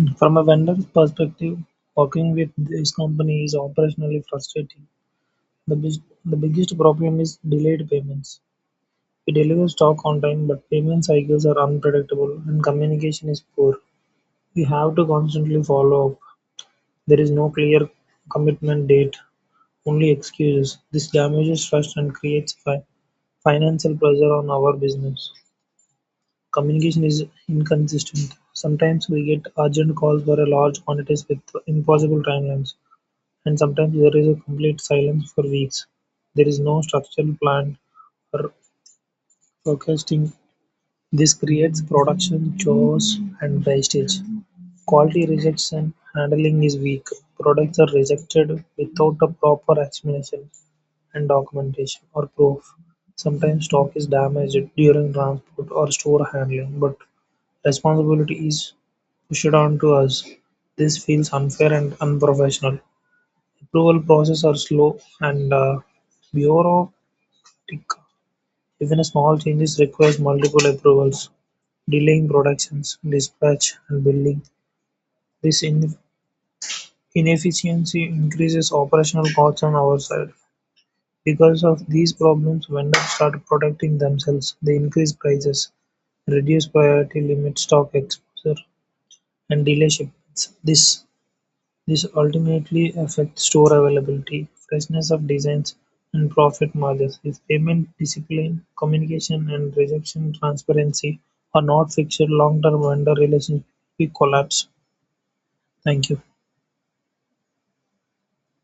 From a vendor's perspective, working with this company is operationally frustrating. The biggest problem is delayed payments. We deliver stock on time, but payment cycles are unpredictable and communication is poor. We have to constantly follow up. There is no clear commitment date, only excuses. This damages trust and creates financial pressure on our business. Communication is inconsistent. Sometimes we get urgent calls for a large quantities with impossible timelines, and sometimes there is a complete silence for weeks. There is no structural plan or forecasting. This creates production chores and wastage. Quality rejection handling is weak. Products are rejected without a proper explanation and documentation or proof. Sometimes stock is damaged during transport or store handling, but responsibility is pushed onto us. This feels unfair and unprofessional. Approval processes are slow and bureaucratic. Even a small changes requires multiple approvals, delaying productions, dispatch, and billing. This inefficiency increases operational costs on our side. Because of these problems, vendors start protecting themselves. They increase prices, reduce priority, limit stock exposure, and delay shipments. This ultimately affects store availability, freshness of designs, and profit margins. If payment discipline, communication, and rejection transparency are not fixed, long-term vendor relationships will collapse. Thank you.